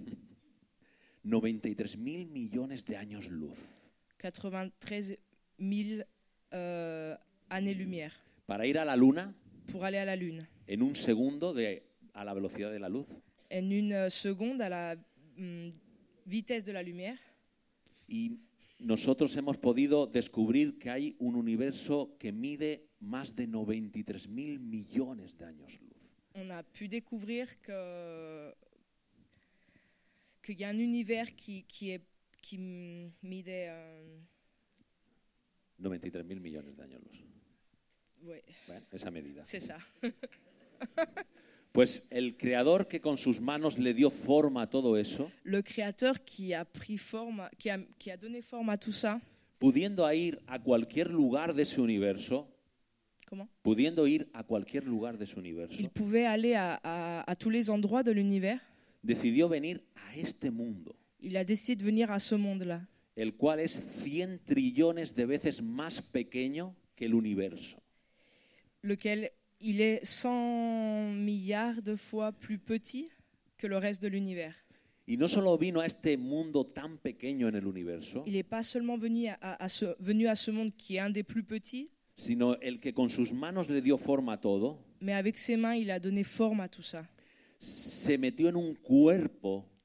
93.000 millones de años luz. 93 000 années-lumière Para ir a la luna, pour aller à la Lune. en un segundo a la velocidad de la luz. En une seconde à la vitesse de la lumière. Y nosotros hemos podido descubrir que hay un universo que mide más de 93.000 millones de años luz. On a pu découvrir qu'il y a un univers qui mide 93.000 millones de años luz. ouais, Bueno, esa medida. c'est ça. Pues el creador que con sus manos le dio forma a todo eso, Le créateur qui a pris forme, qui a donné forme à tout ça. pudiendo ir a cualquier lugar de ese universo, Comment? pudiendo ir a cualquier lugar de su universo, Il pouvait aller à tous les endroits de l'univers. decidió venir a este mundo, Il a décidé de venir à ce monde-là, el cual es 100 trillones de veces más pequeño que el universo. lequel il est 100 milliards de fois plus petit que le reste de l'univers. Y no solo vino a este mundo tan pequeño en el universo, Il n'est pas seulement venu à ce monde qui est un des plus petits, sino el que con sus manos le dio forma a todo, mais avec ses mains, il a donné forme à tout ça. se metió en un cuerpo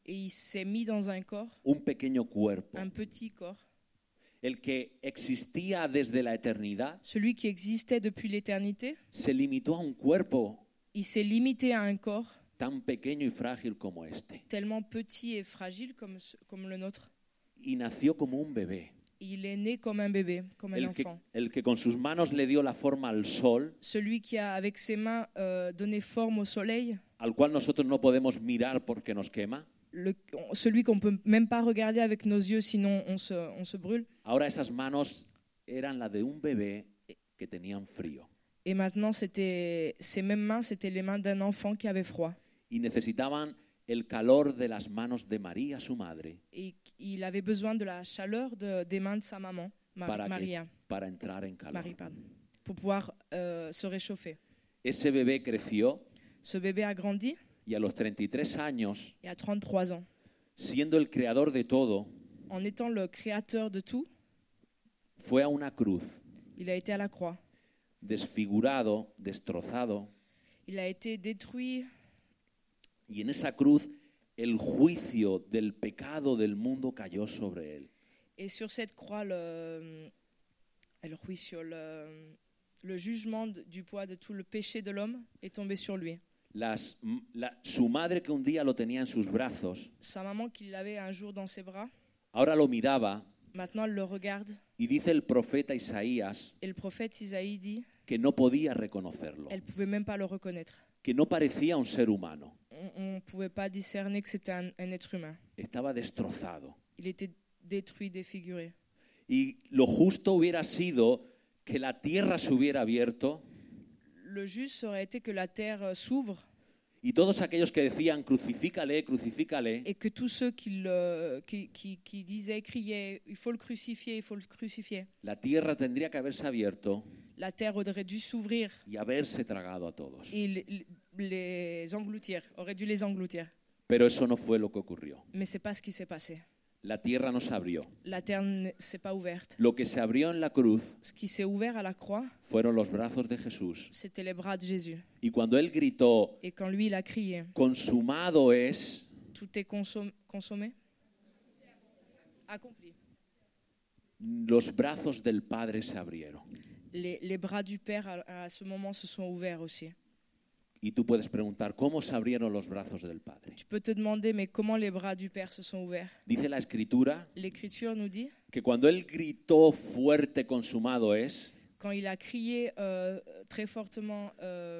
et il s'est mis dans un corps, un pequeño cuerpo, un petit corps, el que existía desde la eternidad, celui qui existait depuis l'éternité. se limitó a un cuerpo Il s'est limité à un corps tan pequeño y frágil como este, tellement petit et fragile comme le nôtre. y nació como un bebé, Il est né comme un bébé, comme un enfant. el que con sus manos le dio la forma al sol, Celui qui a avec ses mains donné forme au soleil, al cual nosotros no podemos mirar porque nos quema. celui qu'on peut même pas regarder avec nos yeux sinon on se brûle. Ahora esas manos eran las de un bebé que tenían frío Et maintenant, ces mêmes mains, c'était les mains d'un enfant qui avait froid. y necesitaban el calor de las manos de María, su madre, Et il avait besoin de la chaleur des mains de sa maman, para entrar en calor. Marie, pardon, pour pouvoir se réchauffer. Ese bebé creció Ce bébé a grandi y a los 33 años, et à 33 ans, siendo el creador de todo, en étant le créateur de tout, fue a una cruz, il a été à la croix. desfigurado, destrozado, Il a été détruit y en esa cruz el juicio del pecado del mundo cayó sobre él. et sur cette croix, le jugement du poids de tout le péché de l'homme est tombé sur lui. Su madre, que un día lo tenía en sus brazos, Sa maman qui l'avait un jour dans ses bras, ahora lo miraba, maintenant elle le regarde y dice el profeta Isaías et le prophète Isaïe dit que no podía reconocerlo, elle pouvait même pas le reconnaître. que no parecía un ser humano, On ne pouvait pas discerner que c'était un être humain. estaba destrozado. Il était détruit, défiguré. Y lo justo hubiera sido que la tierra se hubiera abierto Le juste aurait été que la terre s'ouvre y todos aquellos que decían crucifícale, crucifícale, et que tous ceux qui disaient, criaient, il faut le crucifier, il faut le crucifier. la tierra tendría que haberse abierto La terre aurait dû s'ouvrir y haberse tragado a todos. et les engloutir, aurait dû les engloutir. Pero eso no fue lo que ocurrió. Mais c'est pas ce qui s'est passé. La tierra no se abrió. La terre ne s'est pas ouverte. Lo que se abrió en la cruz Ce qui s'est ouvert à la croix, fueron los brazos de Jesús. c'était les bras de Jésus. Y cuando él gritó, Et quand lui, il a crié, consumado es, tout est consommé, accompli. los brazos del Padre se abrieron. Les bras du Père, à ce moment, se sont ouverts aussi. Y tú puedes preguntar, ¿cómo se abrieron los brazos del Padre? Tu peux te demander, mais comment les bras du Père se sont ouverts? Dice la Escritura L'Écriture nous dit, que cuando él gritó fuerte, consumado es, quand il a crié très fortement,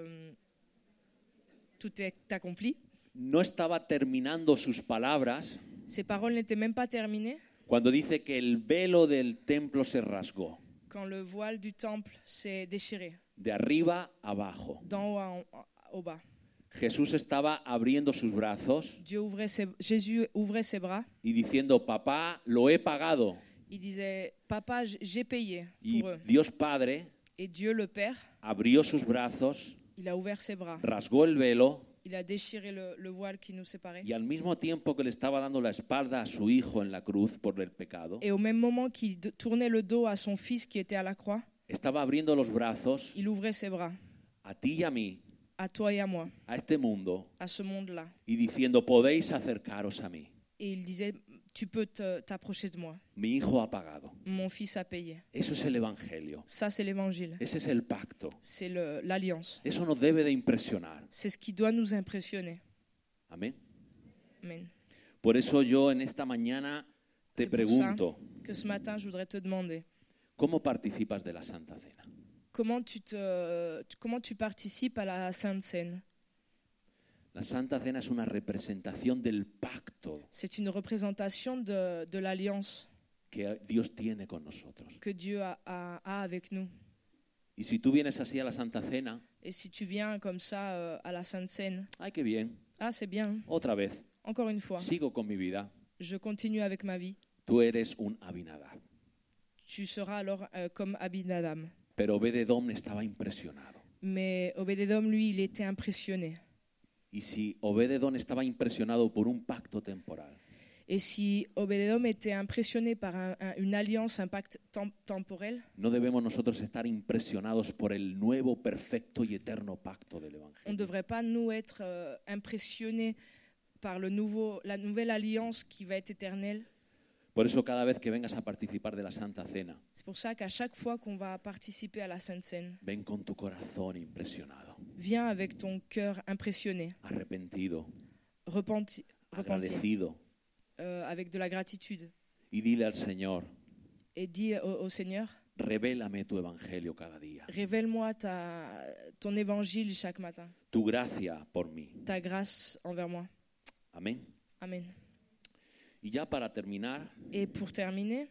tout est accompli, no estaba terminando sus palabras ses paroles n'étaient même pas terminées cuando dice que el velo del templo se rasgó, quand le voile du temple s'est déchiré, de arriba a abajo. d'en haut au bas. Jesús estaba abriendo sus brazos Jésus ouvrait ses bras. y diciendo, papá, lo he pagado. Il disait, Papa, j'ai payé Y pour eux. Dios Padre Et Dieu le Père, abrió sus brazos, il a ouvert ses bras. rasgó el velo Il a déchiré le voile qui nous séparait. y al mismo tiempo que le estaba dando la espalda a su hijo en la cruz por el pecado, Et au même moment qu'il tournait le dos à son fils qui était à la croix, estaba abriendo los brazos il ouvrait ses bras a ti y a mí, à toi et à moi, a este mundo, à ce monde-là. y diciendo, podéis acercaros a mí. Et il disait, tu peux t'approcher de moi. Mi hijo ha pagado. Mon fils a payé. Eso es el Evangelio. Ça, c'est l'évangile. Ese es el pacto. C'est l'alliance. Eso nos debe de impresionar. C'est ce qui doit nous impressionner. Amén. Amen. Por eso yo en esta mañana te C'est pour ça pregunto, que ce matin, je voudrais te demander, ¿cómo participas de la Santa Cena? comment tu participes à la Sainte Seine? La Santa Cena es una representación del pacto C'est une représentation de l'alliance que Dios tiene con nosotros. que Dieu a avec nous. Y si tú vienes así a la Santa Cena, Et si tu viens comme ça à la Sainte Seine, ¡ay, qué bien! ah, c'est bien. Otra vez, Encore une fois, sigo con mi vida. je continue avec ma vie. Tú eres un Abinadab. Tu seras alors comme Abinadam. Pero Obed-Edom estaba impresionado. Mais Obed-Edom, lui, il était impressionné. Y si Obed-Edom estaba impresionado por un pacto temporal, Et si Obed-Edom était impressionné par une alliance, un pacte temporel, no debemos nosotros estar impresionados por el nuevo, perfecto y eterno pacto del on ne Evangelio. devrait pas nous être impressionnés par la nouvelle alliance qui va être éternelle. Por eso cada vez que vengas a participar de la Santa Cena, C'est pour ça qu'à chaque fois qu'on va participer à la Sainte Seine, ven con tu corazón impresionado, viens avec ton cœur impressionné, arrepentido, repentir, agradecido, avec de la gratitude. y dile al Señor, Et dis au Seigneur, revélame tu evangelio cada día, révèle-moi ton évangile chaque matin, tu gracia por mí. ta grâce envers moi. Amén. Amen. Y ya para terminar, Et pour terminer,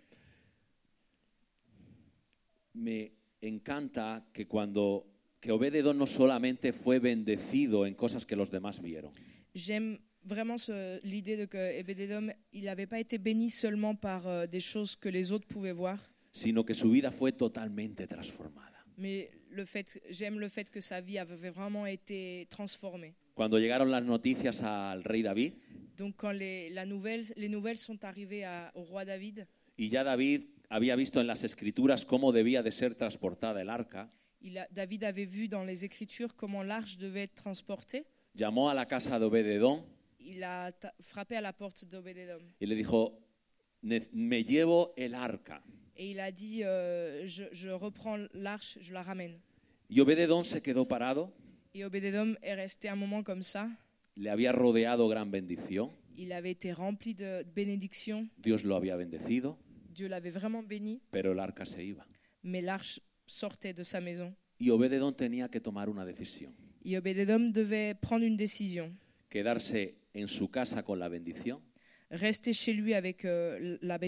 me encanta que Obed-Edom no solamente fue bendecido en cosas que los demás vieron, j'aime vraiment l'idée de que Obed-Edom, il n'avait pas été béni seulement par des choses que les autres pouvaient voir, sino que su vida fue totalmente transformada. mais j'aime le fait que sa vie avait vraiment été transformée. Cuando llegaron las noticias al rey David, Donc quand les nouvelles sont arrivées au roi David, y ya David había visto en las escrituras cómo debía de ser transportada el arca, David avait vu dans les Écritures comment l'arche devait être transportée. llamó a la casa de Obed-Edom Il a frappé à la porte d'Obed-Edom y le dijo, me llevo el arca. et il a dit je reprends l'arche, je la ramène. Y Obed-Edom se quedó parado, Et Obed-Edom est resté un moment comme ça. le había rodeado gran bendición, Il avait été rempli de bénédictions. Dios lo había bendecido, Dieu l'avait vraiment béni, pero el arca se iba. mais l'arche sortait de sa maison. Y Obed-Edom tenía que tomar una decisión, Et Obed-Edom devait prendre une décision. quedarse en su casa con la bendición Rester chez lui avec la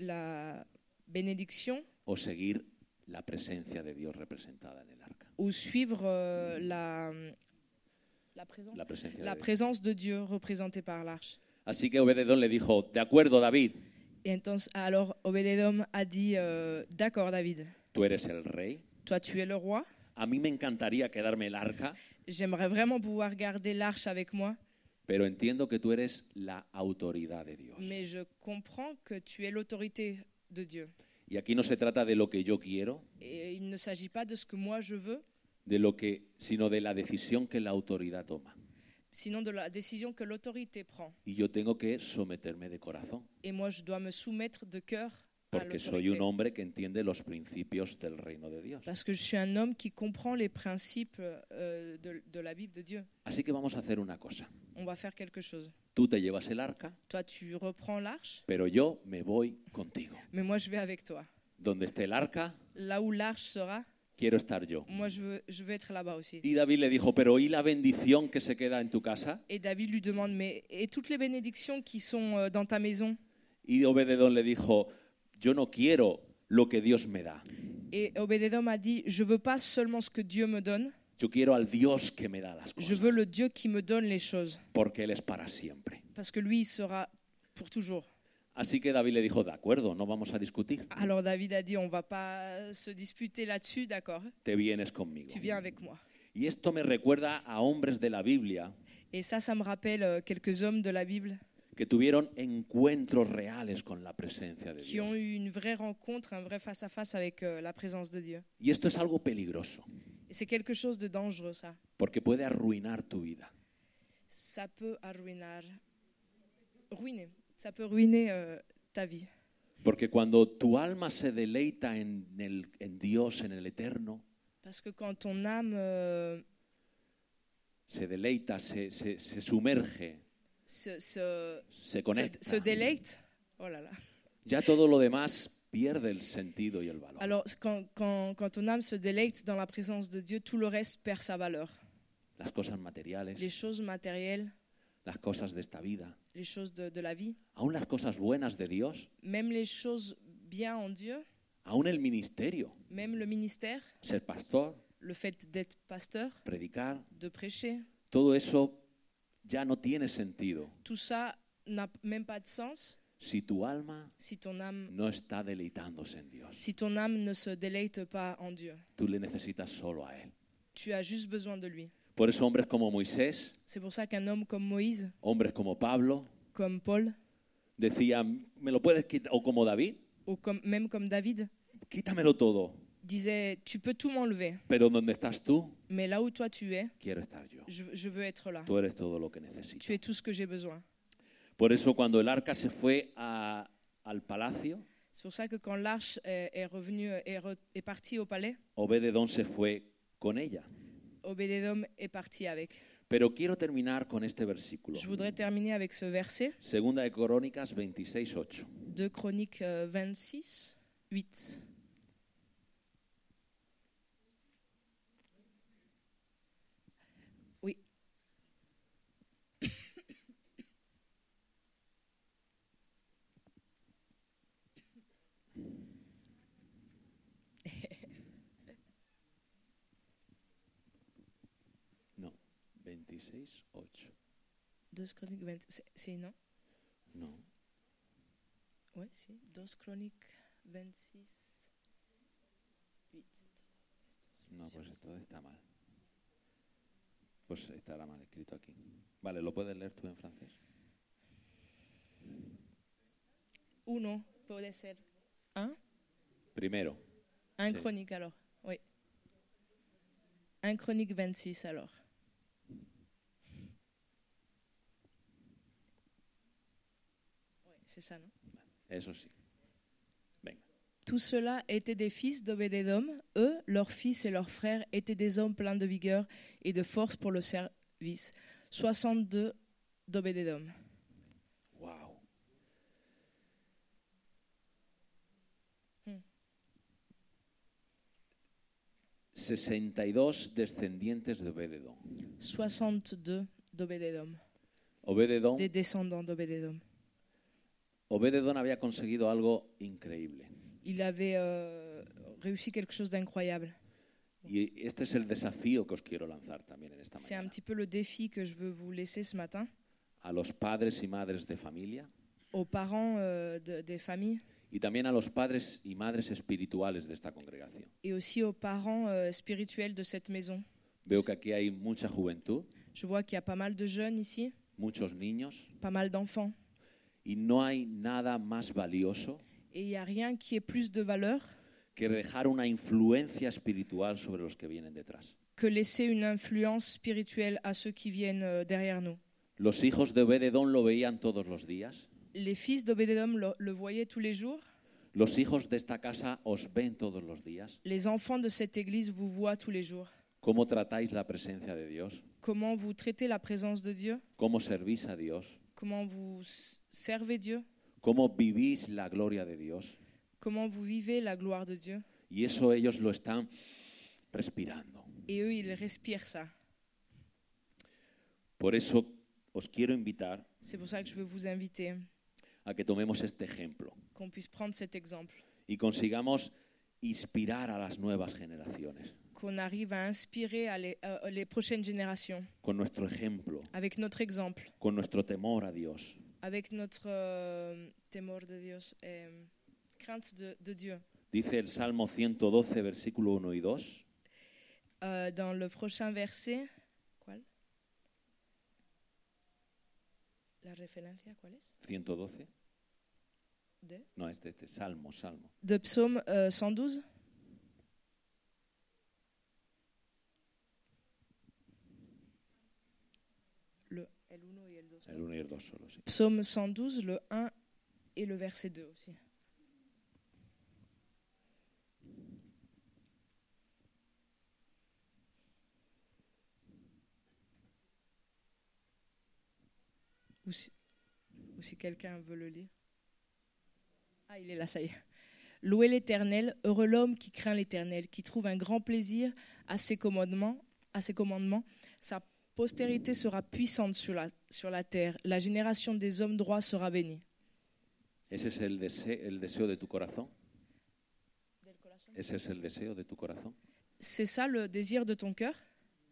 bénédiction o seguir la presencia de Dios representada en el arca. ou suivre la présence, La presencia de la Dios. présence de Dieu représentée par l'arche. Así que Obed-Edom le dijo, de acuerdo David, Et alors Obed-Edom a dit d'accord David, tú eres el rey, toi tu es le roi, a mí me encantaría quedarme el arca, j'aimerais vraiment pouvoir garder l'arche avec moi, pero entiendo que tú eres la autoridad de Dios. mais je comprends que tu es l'autorité de Dieu. Y aquí no se trata de lo que yo quiero, Et il ne s'agit pas de ce que moi je veux, sino de la decisión que la autoridad toma. sinon de la décision que l'autorité prend. Y yo tengo que someterme de corazón, Et moi je dois me soumettre de cœur à porque soy l'autorité. un hombre que entiende los principios del reino de Dios. Parce que je suis un homme qui comprend les principes de la Bible de Dieu. Así que vamos a hacer una cosa. On va faire quelque chose. Tú te llevas el arca, Toi tu reprends l'arche, pero yo me voy contigo. mais moi je vais avec toi. Donde esté el arca, Là où l'arche sera, quiero estar yo. moi je veux être là-bas aussi. Y David le dijo, pero ¿y la bendición que se queda en tu casa? Et David lui demande, mais et toutes les bénédictions qui sont dans ta maison? Y Obed-Edom le dijo, yo no quiero lo que Dios me da. Et Obed-Edom a dit, je veux pas seulement ce que Dieu me donne, Yo quiero al Dios que me da las je cosas, veux le Dieu qui me donne les choses, porque Él es para siempre. parce que lui il sera pour toujours. Así que David le dijo, de acuerdo, no vamos a discutir, Alors David a dit, on va pas se disputer là-dessus, d'accord? te vienes conmigo. Tu viens avec moi. Y esto me recuerda a hombres de la Biblia Et ça me rappelle quelques hommes de la Bible que tuvieron encuentros reales con la presencia de qui ont Dios. eu une vraie rencontre, un vrai face-à-face avec la présence de Dieu. Y esto es algo peligroso, Et c'est quelque chose de dangereux, ça. porque puede arruinar tu vida. Ça peut ça peut ruiner ta vie. Porque cuando tu alma se deleita en Dios, en el eterno, Parce que quand ton âme se deleita, se sumerge, se conecta, se délecte, oh là là. ya todo lo demás pierde el sentido y el valor. Alors quand ton âme se délecte dans la présence de Dieu, tout le reste perd sa valeur. Las cosas materiales, Les choses matérielles, las cosas de esta vida, les choses de la vie, aún las cosas buenas de Dios, même les choses bien en Dieu, aún el ministerio, même le ministère, ser pastor, le fait d'être pasteur, predicar, de prêcher, todo eso ya no tiene sentido tout ça n'a même pas de sens si tu alma si ton âme no está deleitándose en Dios. ne se déleite pas en Dieu. Tú le necesitas solo a Él. Tu as juste besoin de lui. Por eso hombres como Moisés, C'est pour ça qu'un homme comme Moïse, hombres como Pablo, comme Paul, decían, ¿me lo puedes quitar? O como David, ou même comme David, quítamelo todo, disait, tu peux tout m'enlever, pero donde estás tú, mais là où toi tu es, quiero estar yo. je veux être là. Tú eres todo lo que necesito. Tu es tout ce que j'ai besoin. Por eso cuando el arca se fue al palacio, C'est pour ça que quand l'arche est revenue, est partie au palais, Obed-Edom se fue con ella. Obed-Edom est parti avec. Pero quiero terminar con este versículo. Je voudrais terminer avec ce verset, Segunda de Crónicas 26:8. 2 Chroniques 26, 8. Oui. No, 26:8. 2 Chroniques 20. C'est non? No. Oui, si. 2 Chroniques 26, 8. No, pues esto está mal. Pues estará mal escrito aquí. Vale, ¿lo puedes leer tú en francés? Uno, puede ser. Un? Primero. Un Sí. Chronique alors. Oui. 1 Chronique 26 alors. Oui, c'est ça, non? Eso sí. Venga. Tout cela étaient des fils d'Obed-Edom. Eux, leurs fils et leurs frères étaient des hommes pleins de vigueur et de force pour le service. 62 d'Obed-Edom. Wow. Hmm. 62 descendientes de Obed-Edom. 62 d'Obed-Edom. Obed-Edom, Des descendants d'Obed-Edom. Obed-Edom había conseguido algo increíble. Il avait réussi quelque chose d'incroyable. Y este es el desafío que os quiero lanzar también en esta C'est un mañana. petit peu le défi que je veux vous laisser ce matin. A los padres y madres de familia Aux parents des familles y también a los padres y madres espirituales de esta congregación. et aussi aux parents spirituels de cette maison. Veo que aquí hay mucha juventud, Je vois qu'il y a pas mal de jeunes ici, muchos niños, pas mal d'enfants. y no hay nada más valioso Et il n'y a rien qui ait plus de valeur que dejar una influencia espiritual sobre los que vienen detrás. que laisser une influence spirituelle à ceux qui viennent derrière nous. Los hijos de Obed-Edom lo veían todos los días. Les fils d'Obed-Edom le voyaient tous les jours. Los hijos de esta casa os ven todos los días. Les enfants de cette église vous voient tous les jours. ¿Cómo tratáis la presencia de Dios? Comment vous traitez la présence de Dieu? ¿Cómo servís a Dios? Comment vous servez Dieu? ¿Cómo vivís la gloria de Dios? Comment vous vivez la gloire de Dieu? Y eso ellos lo están respirando. Et eux, ils respirent ça. Por eso os quiero invitar C'est pour ça que je veux vous inviter, a que tomemos este ejemplo qu'on puisse prendre cet exemple, y consigamos inspirar a las nuevas generaciones qu'on arrive à inspirer les prochaines générations con nuestro ejemplo, avec notre exemple, con nuestro temor a Dios. avec notre temor de Dios, crainte de Dieu. Dice el Salmo 112, versículo 1 y 2. Dans le prochain verset, ¿cuál? La referencia, ¿cuál es? 112. No, Salmo. De Psaume 112. El 1 y el 2. El 1 y el 2 solo, sí. Psaume 112, le 1 et le verset 2 aussi. Ou si quelqu'un veut le lire. Ah, il est là, ça y est. Louez l'Éternel, heureux l'homme qui craint l'Éternel, qui trouve un grand plaisir à ses commandements. Sa postérité sera puissante sur la terre. La génération des hommes droits sera bénie. ¿Ese es el deseo de tu corazón? ¿Ese es el deseo de tu corazón? C'est ça le désir de ton cœur?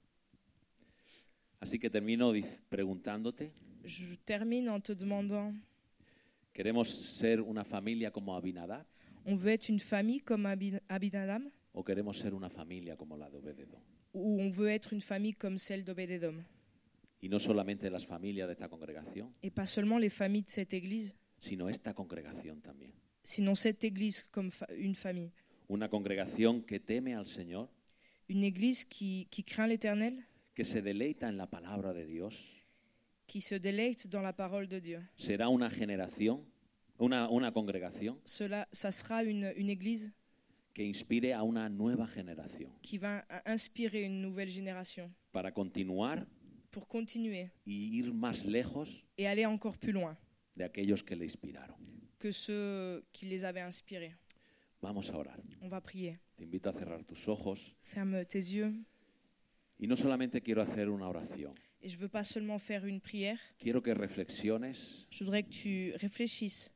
Así que termino preguntándote. Je termine en te demandant, ¿Queremos ser una familia como Abinadab? on veut être une famille comme Abinadab ¿O queremos ser una familia como la de Obed-Edom? ou on veut être une famille comme celle d'Obed-Edom? Y no solamente las familias de esta congregación, Et pas seulement les familles de cette église, sino esta congregación también. sinon cette église comme une famille. Una congregación que teme al Señor, Une église qui craint l'Éternel, que se deleita en la palabra de Dios, qui se délectent dans la parole de Dieu. Será una generación, una congregación Ça sera une église que inspire a una nueva generación qui va inspirer une nouvelle génération para continuar pour continuer y ir más lejos et aller encore plus loin de aquellos que le inspiraron. que ceux qui les avaient inspirés. Vamos a orar. On va prier. Te invito a cerrar tus ojos Ferme tes yeux. y no solamente quiero hacer una oración, Et je veux pas seulement faire une prière, quiero que reflexiones je voudrais que tu réfléchisses.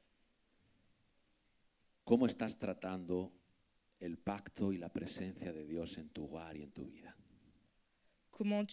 cómo estás tratando el pacto y la presencia de Dios en tu hogar y en tu vida. Comment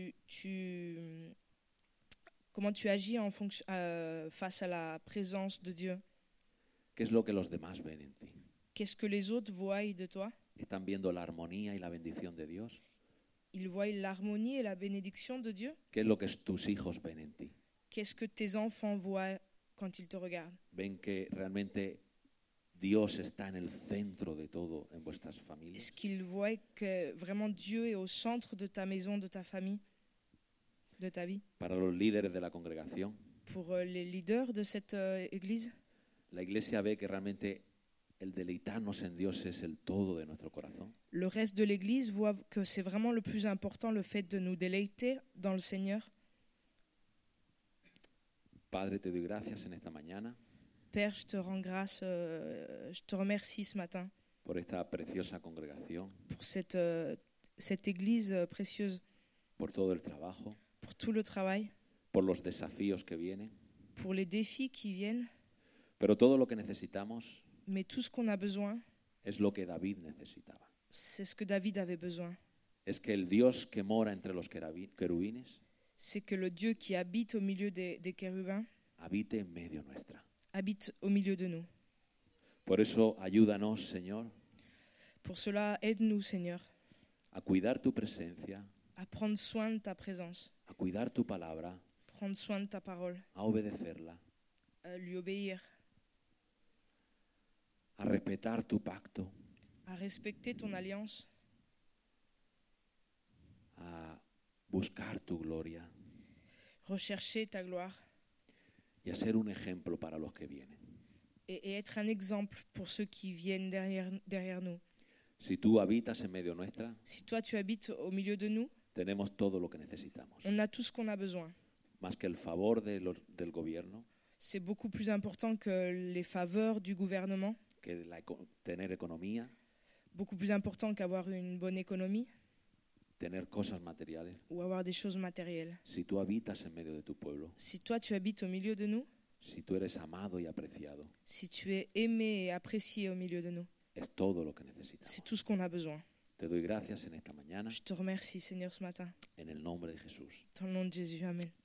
tu agis face à la présence de Dieu. ¿Qué es lo que los demás ven en ti? Qu'est-ce que les autres voient de toi? ¿Están viendo la armonía y la bendición de Dios? Ils voient l'harmonie et la bénédiction de Dieu? ¿Qué es lo que tus hijos ven en ti? Qu'est-ce que tes enfants voient quand ils te regardent? ¿Ven que realmente Dios está en el centro de todo en vuestras familias? Est-ce qu'ils voient que vraiment Dieu est au centre de ta maison, de ta famille, de ta vie? Para los líderes de la congregación, Pour les leaders de cette église, la iglesia ve que realmente el deleitarnos en Dios es el todo de nuestro corazón. le reste de l'église voit que c'est vraiment le plus important, le fait de nous déleiter dans le Seigneur. Padre, te doy gracias en esta mañana Père, je te rends grâce, je te remercie ce matin por esta preciosa congregación, pour cette église précieuse, por todo el trabajo, pour tout le travail, por los desafíos que vienen, pour les défis qui viennent, pero todo lo que necesitamos mais tout ce qu'on a besoin, es lo que David necesitaba. c'est ce que David avait besoin. Es que el Dios que mora entre los querubines C'est que le Dieu qui habite au milieu des chérubins habite en medio nuestra. habite au milieu de nous. Por eso ayúdanos, Señor, Pour cela, aide-nous, Seigneur, a cuidar tu presencia, à prendre soin de ta présence, a cuidar tu palabra, prendre soin de ta parole, a obedecerla, à lui obéir, a respetar tu pacto, à respecter ton alliance, a buscar tu gloria rechercher ta gloire y a ser un ejemplo para los que vienen. et être un exemple pour ceux qui viennent derrière nous. Si tú habitas en medio nuestra, Si toi tu habites au milieu de nous, tenemos todo lo que necesitamos. on a tout ce qu'on a besoin. Más que el favor del gobierno, C'est beaucoup plus important que les faveurs du gouvernement, que tener economía, beaucoup plus important qu'avoir une bonne économie tener cosas materiales. ou avoir des choses matérielles. Si tú habitas en medio de tu pueblo, Si toi tu habites au milieu de nous, si tú eres amado y apreciado, si tu es aimé et apprécié au milieu de nous, es todo lo que necesitamos. c'est tout ce qu'on a besoin. Te doy gracias en esta mañana, Je te remercie, Seigneur, ce matin. en el nombre de Jesús. Dans le nom de Jésus, Amen.